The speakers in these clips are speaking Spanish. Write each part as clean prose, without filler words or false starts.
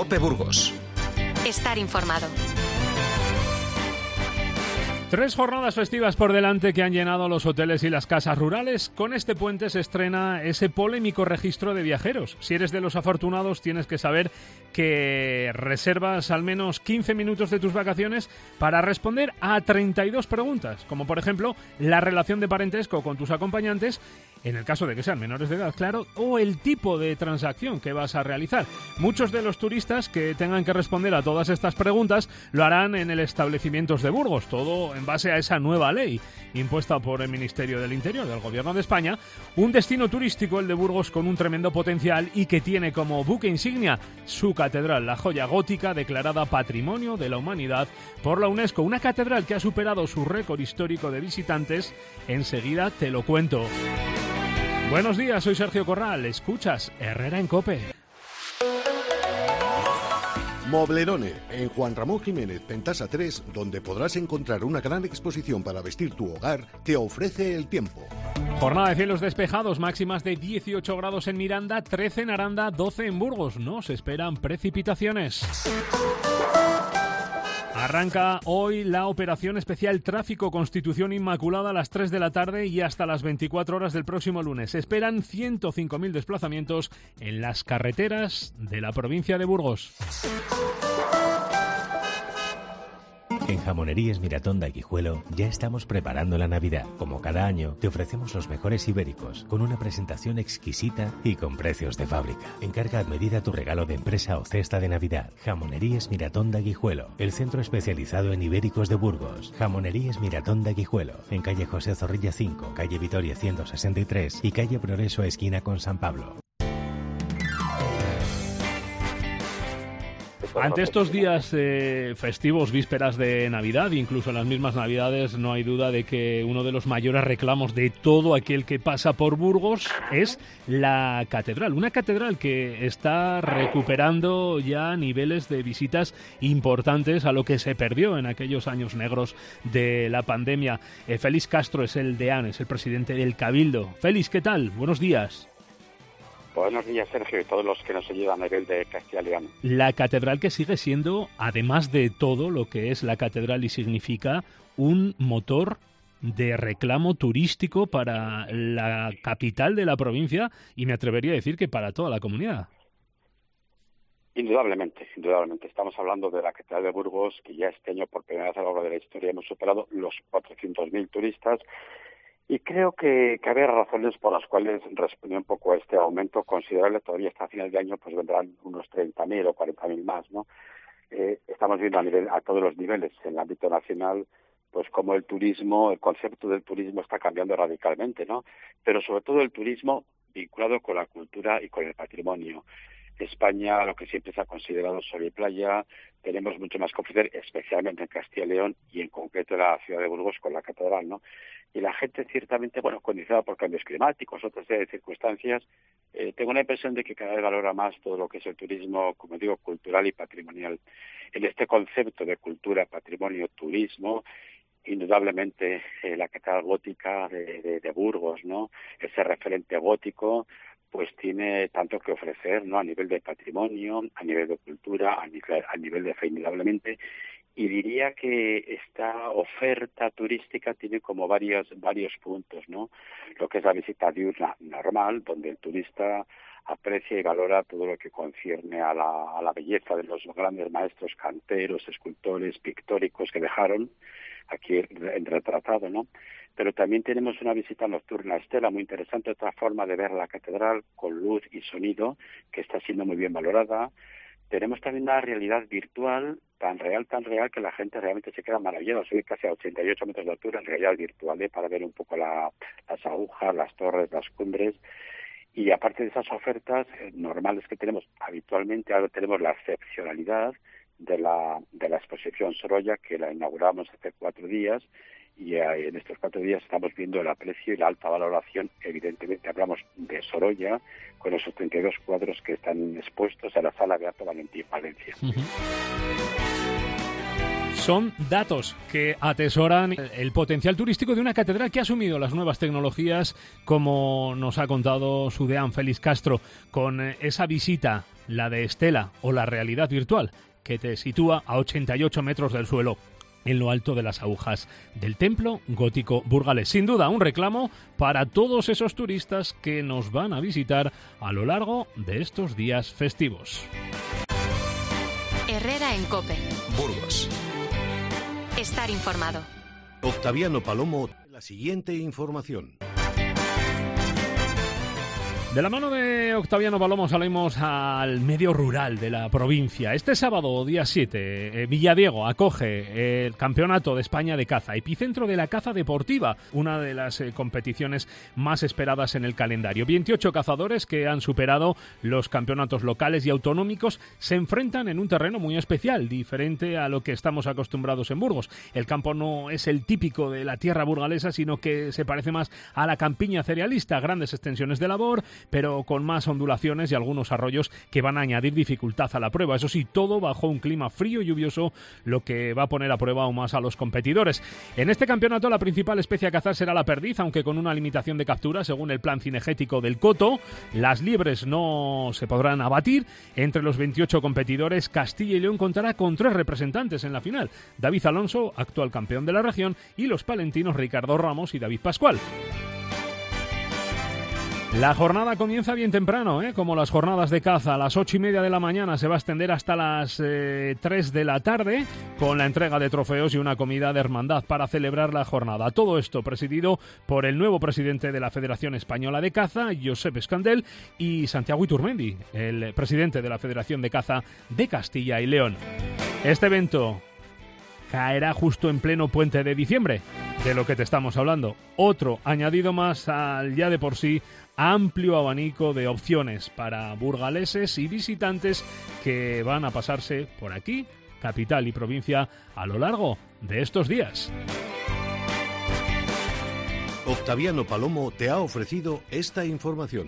Cope Burgos. Estar informado. 3 jornadas festivas por delante que han llenado los hoteles y las casas rurales. Con este puente se estrena ese polémico registro de viajeros. Si eres de los afortunados, tienes que saber que reservas al menos 15 minutos de tus vacaciones para responder a 32 preguntas, como por ejemplo la relación de parentesco con tus acompañantes, en el caso de que sean menores de edad, claro, o el tipo de transacción que vas a realizar. Muchos de los turistas que tengan que responder a todas estas preguntas lo harán en el establecimientos de Burgos, todo en base a esa nueva ley impuesta por el Ministerio del Interior del Gobierno de España. Un destino turístico, el de Burgos, con un tremendo potencial y que tiene como buque insignia su catedral, la joya gótica declarada Patrimonio de la Humanidad por la UNESCO. Una catedral que ha superado su récord histórico de visitantes. Enseguida te lo cuento. Buenos días, soy Sergio Corral. Escuchas Herrera en COPE. Moblerone, en Juan Ramón Jiménez Pentasa 3, donde podrás encontrar una gran exposición para vestir tu hogar, te ofrece el tiempo. Jornada de cielos despejados, máximas de 18 grados en Miranda, 13 en Aranda, 12 en Burgos. No se esperan precipitaciones. Arranca hoy la operación especial Tráfico Constitución Inmaculada a las 3 de la tarde y hasta las 24 horas del próximo lunes. Se esperan 105.000 desplazamientos en las carreteras de la provincia de Burgos. En Jamonerías Miratón de Aguijuelo ya estamos preparando la Navidad. Como cada año, te ofrecemos los mejores ibéricos, con una presentación exquisita y con precios de fábrica. Encarga a medida tu regalo de empresa o cesta de Navidad. Jamonerías Miratón de Aguijuelo, el centro especializado en ibéricos de Burgos. Jamonerías Miratón de Aguijuelo, en calle José Zorrilla 5, calle Vitoria 163 y calle Progreso esquina con San Pablo. Ante estos días festivos, vísperas de Navidad, incluso en las mismas Navidades, no hay duda de que uno de los mayores reclamos de todo aquel que pasa por Burgos es la catedral. Una catedral que está recuperando ya niveles de visitas importantes a lo que se perdió en aquellos años negros de la pandemia. Félix Castro es el deán, es el presidente del Cabildo. Félix, ¿qué tal? Buenos días. Buenos días, Sergio, y todos los que nos ayudan a nivel de Castilla y León. La catedral que sigue siendo, además de todo lo que es la catedral y significa, un motor de reclamo turístico para la capital de la provincia y me atrevería a decir que para toda la comunidad. Indudablemente. Estamos hablando de la Catedral de Burgos, que ya este año, por primera vez a lo largo de la historia, hemos superado los 400.000 turistas. Y creo que había razones por las cuales respondió un poco a este aumento considerable. Todavía hasta final de año pues vendrán unos 30.000 o 40.000 más, ¿no? Estamos viendo a todos los niveles, en el ámbito nacional, pues como el concepto del turismo está cambiando radicalmente, ¿no? Pero sobre todo el turismo vinculado con la cultura y con el patrimonio. España, lo que siempre se ha considerado sol y playa, tenemos mucho más que ofrecer, especialmente en Castilla y León y en concreto en la ciudad de Burgos con la catedral, ¿no? Y la gente ciertamente, condicionada por cambios climáticos, otras serie de circunstancias, tengo la impresión de que cada vez valora más todo lo que es el turismo, como digo, cultural y patrimonial. En este concepto de cultura, patrimonio, turismo, indudablemente la catedral gótica de Burgos, ¿no? Ese referente gótico, pues tiene tanto que ofrecer, ¿no? A nivel de patrimonio, a nivel de cultura, a nivel de fe, indudablemente. Y diría que esta oferta turística tiene como varios puntos, ¿no? Lo que es la visita diurna normal, donde el turista aprecia y valora todo lo que concierne a la belleza de los grandes maestros canteros, escultores, pictóricos que dejaron aquí retratado, ¿no? Pero también tenemos una visita nocturna a Estela muy interesante, otra forma de ver la catedral con luz y sonido que está siendo muy bien valorada. Tenemos también una realidad virtual tan real que la gente realmente se queda maravillada. Subir casi a 88 metros de altura en realidad virtual, para ver un poco las agujas, las torres, las cumbres. Y aparte de esas ofertas normales que tenemos habitualmente, ahora tenemos la excepcionalidad de la exposición Sorolla, que la inauguramos hace 4 días, y en estos 4 días estamos viendo el aprecio y la alta valoración. Evidentemente hablamos de Sorolla, con esos 32 cuadros que están expuestos en la Sala Beato Valentín, Valencia. Son datos que atesoran el potencial turístico de una catedral que ha asumido las nuevas tecnologías, como nos ha contado su deán Félix Castro, con esa visita la de Estela o la realidad virtual, que te sitúa a 88 metros del suelo, en lo alto de las agujas del templo gótico burgalés. Sin duda, un reclamo para todos esos turistas que nos van a visitar a lo largo de estos días festivos. Herrera en COPE. Burgos. Estar informado. Octaviano Palomo, la siguiente información. De la mano de Octaviano Palomo salimos al medio rural de la provincia. Este sábado, día 7, Villadiego acoge el Campeonato de España de Caza, epicentro de la caza deportiva, una de las competiciones más esperadas en el calendario. 28 cazadores que han superado los campeonatos locales y autonómicos se enfrentan en un terreno muy especial, diferente a lo que estamos acostumbrados en Burgos. El campo no es el típico de la tierra burgalesa, sino que se parece más a la campiña cerealista, grandes extensiones de labor, pero con más ondulaciones y algunos arroyos que van a añadir dificultad a la prueba. Eso sí, todo bajo un clima frío y lluvioso, lo que va a poner a prueba aún más a los competidores. En este campeonato la principal especie a cazar será la perdiz, aunque con una limitación de captura según el plan cinegético del Coto. Las liebres no se podrán abatir. Entre los 28 competidores, Castilla y León contará con 3 representantes en la final: David Alonso, actual campeón de la región, y los palentinos Ricardo Ramos y David Pascual. La jornada comienza bien temprano, como las jornadas de caza. A las 8:30 de la mañana se va a extender hasta las 3 de la tarde con la entrega de trofeos y una comida de hermandad para celebrar la jornada. Todo esto presidido por el nuevo presidente de la Federación Española de Caza, Josep Escandel, y Santiago Iturmendi, el presidente de la Federación de Caza de Castilla y León. Este evento caerá justo en pleno puente de diciembre, de lo que te estamos hablando. Otro añadido más al ya de por sí amplio abanico de opciones para burgaleses y visitantes que van a pasarse por aquí, capital y provincia, a lo largo de estos días. Octaviano Palomo te ha ofrecido esta información.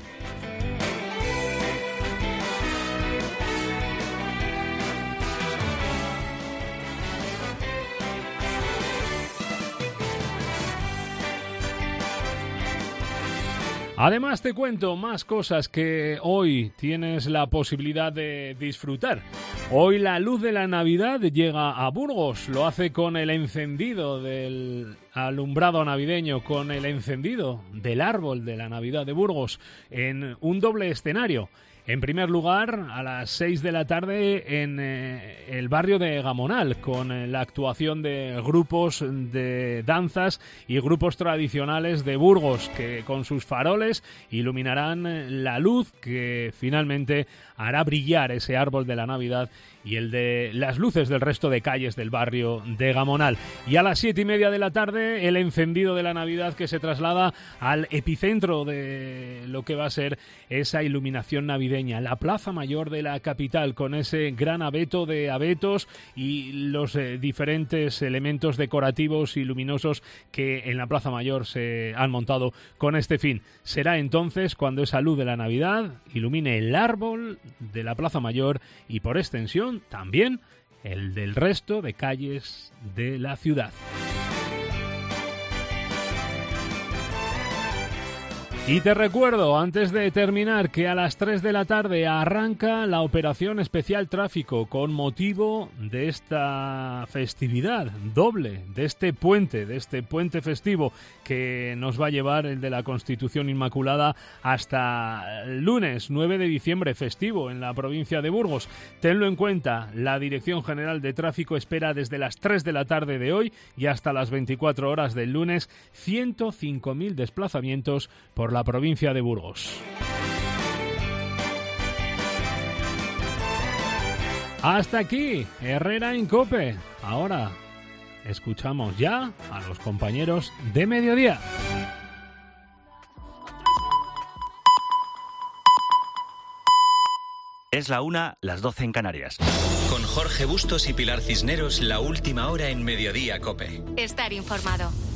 Además te cuento más cosas que hoy tienes la posibilidad de disfrutar. Hoy la luz de la Navidad llega a Burgos, lo hace con el encendido del alumbrado navideño, con el encendido del árbol de la Navidad de Burgos, en un doble escenario. En primer lugar, a las 6 de la tarde en el barrio de Gamonal, con la actuación de grupos de danzas y grupos tradicionales de Burgos, que con sus faroles iluminarán la luz que finalmente hará brillar ese árbol de la Navidad y el de las luces del resto de calles del barrio de Gamonal. Y a las 7:30 de la tarde, el encendido de la Navidad, que se traslada al epicentro de lo que va a ser esa iluminación navideña, la Plaza Mayor de la capital, con ese gran abeto de abetos y los diferentes elementos decorativos y luminosos que en la Plaza Mayor se han montado con este fin. Será entonces cuando esa luz de la Navidad ilumine el árbol de la Plaza Mayor y, por extensión, también el del resto de calles de la ciudad. Y te recuerdo, antes de terminar, que a las 3 de la tarde arranca la operación especial tráfico con motivo de esta festividad doble, de este puente festivo que nos va a llevar, el de la Constitución Inmaculada, hasta el lunes 9 de diciembre, festivo en la provincia de Burgos. Tenlo en cuenta, la Dirección General de Tráfico espera desde las 3 de la tarde de hoy y hasta las 24 horas del lunes 105.000 desplazamientos por la provincia de Burgos. Hasta aquí, Herrera en COPE. Ahora escuchamos ya a los compañeros de Mediodía. Es la 1, las 12 en Canarias. Con Jorge Bustos y Pilar Cisneros, la última hora en Mediodía COPE. Estar informado.